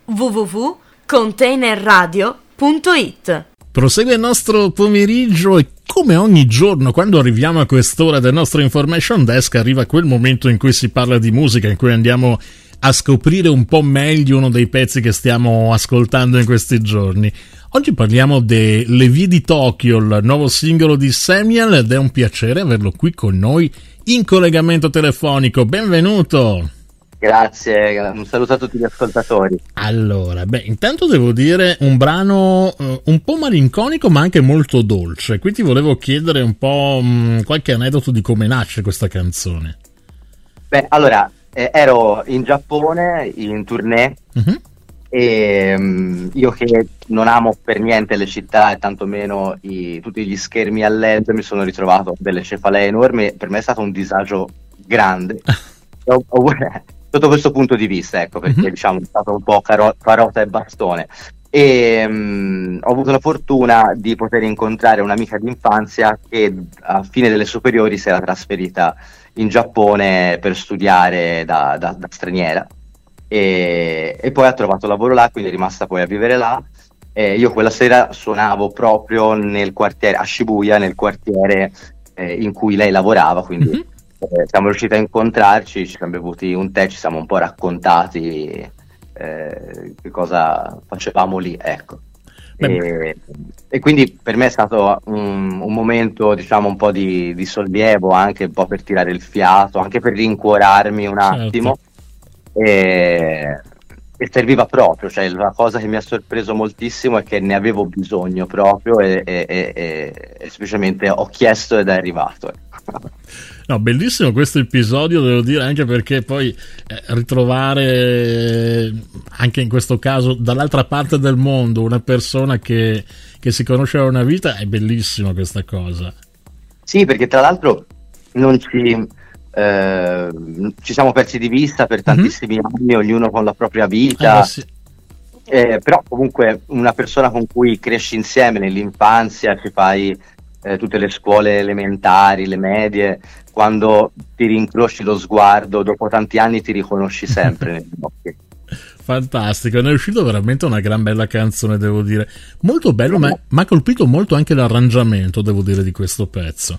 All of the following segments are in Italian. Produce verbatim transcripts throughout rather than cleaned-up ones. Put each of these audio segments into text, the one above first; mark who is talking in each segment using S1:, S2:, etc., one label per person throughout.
S1: w w w punto container radio punto it.
S2: Prosegue il nostro pomeriggio e come ogni giorno quando arriviamo a quest'ora del nostro Information Desk arriva quel momento in cui si parla di musica, in cui andiamo a scoprire un po' meglio uno dei pezzi che stiamo ascoltando in questi giorni. Oggi parliamo de Le Vie di Tokyo, il nuovo singolo di Samuel, ed è un piacere averlo qui con noi in collegamento telefonico. Benvenuto!
S3: Grazie, un saluto a tutti gli ascoltatori.
S2: Allora, beh, intanto devo dire un brano uh, un po' malinconico ma anche molto dolce. Qui ti volevo chiedere un po' mh, qualche aneddoto di come nasce questa canzone.
S3: Beh, allora, eh, ero in Giappone in tournée uh-huh. e um, io che non amo per niente le città e tantomeno i, tutti gli schermi a L E D, mi sono ritrovato delle cefalee enormi. Per me è stato un disagio grande. ho, ho, Sotto questo punto di vista, ecco, perché mm-hmm. diciamo è stato un po' caro- carota e bastone. E um, ho avuto la fortuna di poter incontrare un'amica d'infanzia che a fine delle superiori si era trasferita in Giappone per studiare da, da, da straniera e, e poi ha trovato lavoro là, quindi è rimasta poi a vivere là. E io quella sera suonavo proprio nel quartiere, a Shibuya, nel quartiere eh, in cui lei lavorava, quindi... Mm-hmm. Eh, siamo riusciti a incontrarci, ci siamo bevuti un tè, ci siamo un po' raccontati eh, che cosa facevamo lì, ecco. E, e quindi per me è stato un, un momento, diciamo, un po' di, di sollievo, anche un po' per tirare il fiato, anche per rincuorarmi un attimo. Certo. E, e serviva proprio, cioè la cosa che mi ha sorpreso moltissimo è che ne avevo bisogno proprio e, e, e, e, e semplicemente ho chiesto ed è arrivato.
S2: No, bellissimo questo episodio, devo dire, anche perché poi eh, ritrovare anche in questo caso dall'altra parte del mondo una persona che, che si conosce da una vita è bellissima questa cosa.
S3: Sì, perché tra l'altro non ci, eh, ci siamo persi di vista per tantissimi mm-hmm. anni, ognuno con la propria vita. Eh, sì. eh, però comunque una persona con cui cresci insieme nell'infanzia, ci fai eh, tutte le scuole elementari, le medie, quando ti rincroci lo sguardo, dopo tanti anni ti riconosci sempre negli occhi.
S2: Fantastico, ne è uscito veramente una gran bella canzone, devo dire. Molto bello, ma mi ha colpito molto anche l'arrangiamento, devo dire, di questo pezzo.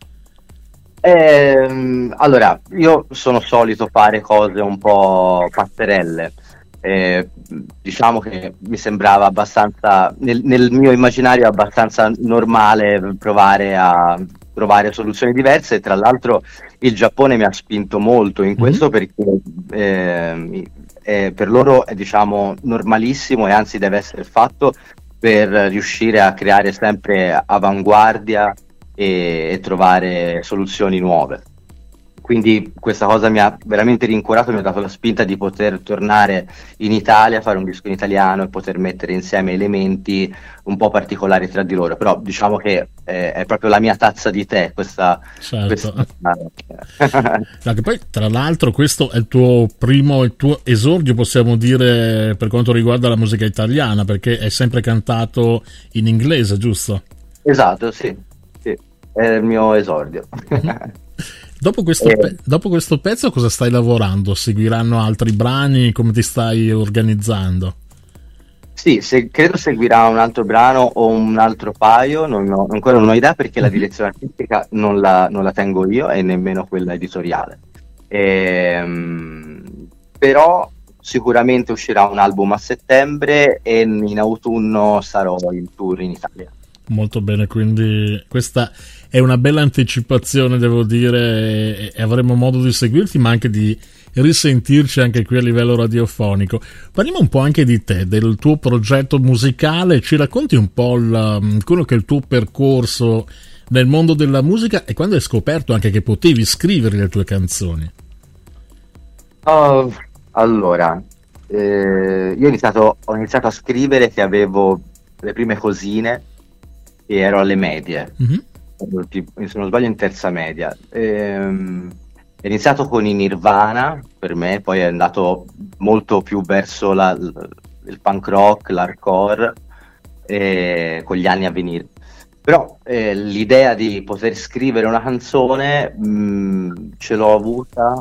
S3: Eh, allora, io sono solito fare cose un po' passerelle. Eh, diciamo che mi sembrava abbastanza, nel, nel mio immaginario, abbastanza normale provare a trovare soluzioni diverse. Tra l'altro il Giappone mi ha spinto molto in questo, mm-hmm. perché eh, eh, per loro è, diciamo, normalissimo e anzi deve essere fatto per riuscire a creare sempre avanguardia e, e trovare soluzioni nuove. Quindi questa cosa mi ha veramente rincuorato, mi ha dato la spinta di poter tornare in Italia, fare un disco in italiano e poter mettere insieme elementi un po' particolari tra di loro. Però diciamo che eh, è proprio la mia tazza di tè questa.
S2: Certo. questa... no, che poi tra l'altro questo è il tuo primo, il tuo esordio, possiamo dire, per quanto riguarda la musica italiana, perché è sempre cantato in inglese, giusto?
S3: Esatto, sì, sì, è il mio esordio.
S2: Mm-hmm. Dopo questo, eh, pe- dopo questo pezzo cosa stai lavorando? Seguiranno altri brani? Come ti stai organizzando?
S3: Sì, se, credo seguirà un altro brano o un altro paio, non ho, ancora non ho idea perché la direzione artistica non la, non la tengo io e nemmeno quella editoriale. Ehm, però sicuramente uscirà un album a settembre e in autunno sarò in tour in Italia.
S2: Molto bene, quindi questa è una bella anticipazione, devo dire, e avremo modo di seguirti ma anche di risentirci anche qui a livello radiofonico. Parliamo un po' anche di te, del tuo progetto musicale, ci racconti un po' il, quello che è il tuo percorso nel mondo della musica e quando hai scoperto anche che potevi scrivere le tue canzoni.
S3: Oh, allora, eh, io ho iniziato, ho iniziato a scrivere che avevo le prime cosine e ero alle medie, mm-hmm. se non sbaglio in terza media. Ehm, è iniziato con i Nirvana per me, poi è andato molto più verso la, il punk rock, l'hardcore, eh, con gli anni a venire. Però eh, l'idea di poter scrivere una canzone mh, ce l'ho avuta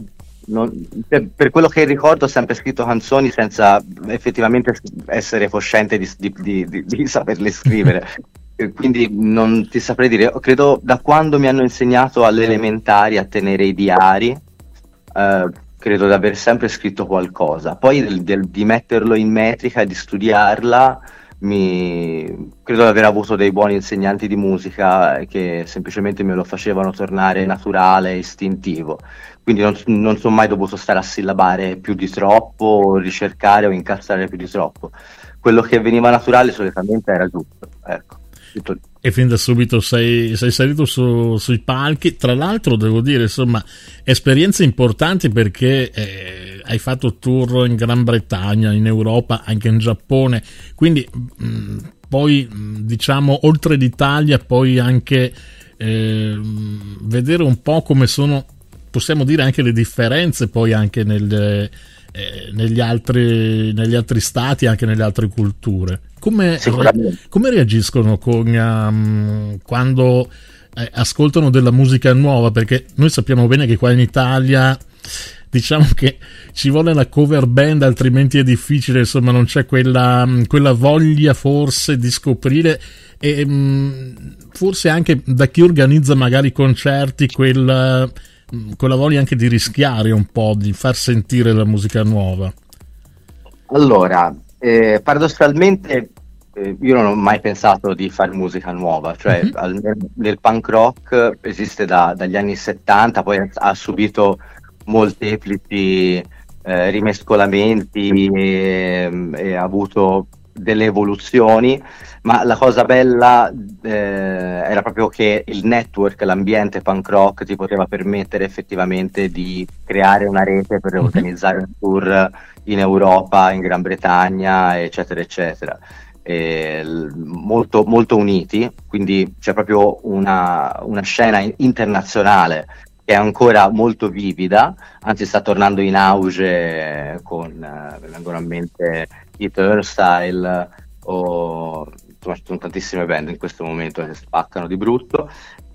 S3: non, per, per quello che ricordo ho sempre scritto canzoni senza effettivamente essere cosciente di, di, di, di, di saperle scrivere. Quindi non ti saprei dire, credo da quando mi hanno insegnato alle elementari a tenere i diari, eh, credo di aver sempre scritto qualcosa. Poi del, del, di metterlo in metrica e di studiarla, mi... credo di aver avuto dei buoni insegnanti di musica che semplicemente me lo facevano tornare naturale, istintivo. Quindi non, non sono mai dovuto stare a sillabare più di troppo, o ricercare o incastrare più di troppo. Quello che veniva naturale solitamente era giusto, ecco. Tutto.
S2: E fin da subito sei, sei salito su, sui palchi. Tra l'altro devo dire, insomma, esperienze importanti, perché eh, hai fatto tour in Gran Bretagna, in Europa, anche in Giappone, quindi mh, poi diciamo oltre l'Italia poi anche eh, vedere un po' come sono, possiamo dire, anche le differenze poi anche nel, eh, negli altri negli altri stati, anche nelle altre culture. Come, come reagiscono con, um, quando eh, ascoltano della musica nuova? Perché noi sappiamo bene che qua in Italia diciamo che ci vuole la cover band, altrimenti è difficile, insomma non c'è quella, quella voglia forse di scoprire, e um, forse anche da chi organizza magari concerti quella, quella voglia anche di rischiare un po', di far sentire la musica nuova.
S3: Allora, Eh, paradossalmente eh, io non ho mai pensato di fare musica nuova, cioè mm-hmm. al, nel punk rock esiste da, dagli anni settanta, poi ha, ha subito molteplici eh, rimescolamenti e, e ha avuto delle evoluzioni, ma la cosa bella eh, era proprio che il network, l'ambiente punk rock ti poteva permettere effettivamente di creare una rete per mm-hmm. organizzare un tour in Europa, in Gran Bretagna, eccetera, eccetera. E, molto, molto uniti, quindi c'è proprio una, una scena internazionale che è ancora molto vivida, anzi sta tornando in auge con, uh, mi vengono a mente i Turnstile, o insomma ci sono tantissime band in questo momento che spaccano di brutto,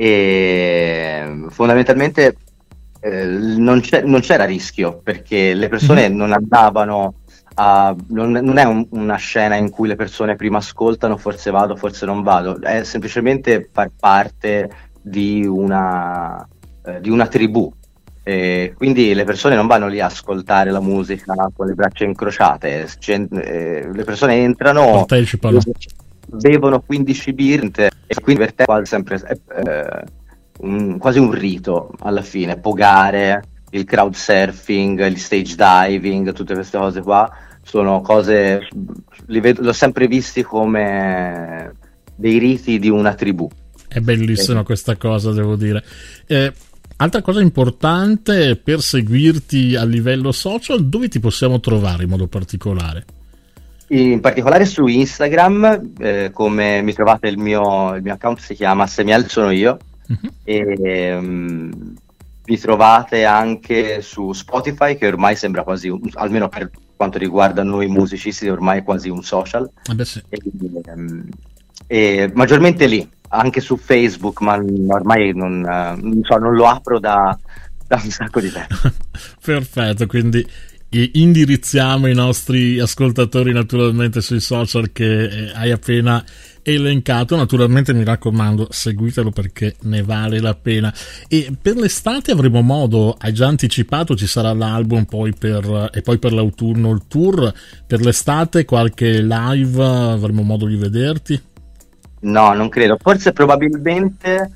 S3: e fondamentalmente eh, non, c'è, non c'era rischio, perché le persone non andavano a, non, non è un, una scena in cui le persone prima ascoltano, forse vado, forse non vado, è semplicemente far parte di una, eh, di una tribù. E quindi le persone non vanno lì a ascoltare la musica con le braccia incrociate, cioè, eh, le persone entrano,
S2: partecipano,
S3: bevono quindici birre, e quindi per te è sempre eh, un, quasi un rito alla fine, pogare, il crowd surfing, il stage diving, tutte queste cose qua sono cose, li vedo, l'ho sempre visti come dei riti di una tribù.
S2: È bellissima eh. questa cosa, devo dire. eh, Altra cosa importante, per seguirti a livello social, dove ti possiamo trovare in modo particolare?
S3: In particolare su Instagram, eh, come mi trovate, il mio, il mio account si chiama Semiel sono io, uh-huh. e um, mi trovate anche su Spotify, che ormai sembra quasi, un, almeno per quanto riguarda noi musicisti, ormai è quasi un social.
S2: Ah beh, sì.
S3: e, um, e maggiormente lì. Anche su Facebook, ma ormai non, non, so, non lo apro da, da un sacco di tempo.
S2: Perfetto, quindi indirizziamo i nostri ascoltatori naturalmente sui social che hai appena elencato. Naturalmente mi raccomando, seguitelo perché ne vale la pena. E per l'estate avremo modo, hai già anticipato, ci sarà l'album poi per, e poi per l'autunno il tour. Per l'estate qualche live avremo modo di vederti?
S3: No, non credo. Forse probabilmente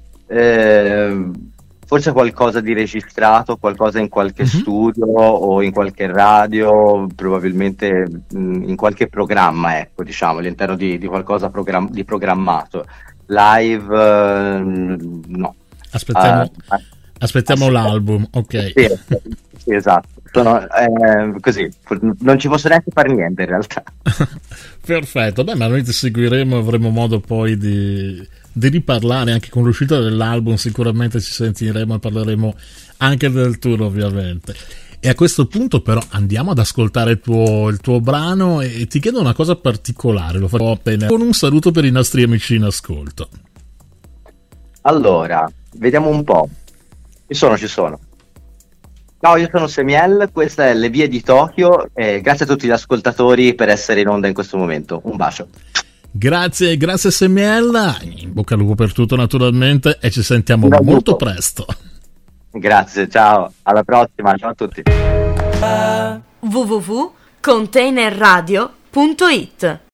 S3: eh, forse qualcosa di registrato, qualcosa in qualche mm-hmm. studio o in qualche radio, probabilmente mh, in qualche programma, ecco, diciamo, all'interno di, di qualcosa program- di programmato. Live eh, no.
S2: Aspettiamo, uh, aspettiamo
S3: aspettiamo
S2: l'album, ok.
S3: Sì, sì, esatto. Sono eh, così, non ci posso neanche fare niente in realtà.
S2: Perfetto, beh, ma noi ti seguiremo, avremo modo poi di, di riparlare anche con l'uscita dell'album, sicuramente ci sentiremo e parleremo anche del tour ovviamente. E a questo punto però andiamo ad ascoltare il tuo, il tuo brano, e ti chiedo una cosa particolare, lo farò appena, con un saluto per i nostri amici in ascolto.
S3: Allora, vediamo un po', ci sono, ci sono. Ciao, io sono Semiel, questa è Le Vie di Tokyo e grazie a tutti gli ascoltatori per essere in onda in questo momento. Un bacio.
S2: Grazie, grazie Semiel, in bocca al lupo per tutto naturalmente e ci sentiamo
S3: Buon
S2: molto
S3: lupo.
S2: presto.
S3: Grazie, ciao, alla prossima, ciao a tutti.
S1: w w w punto container radio punto it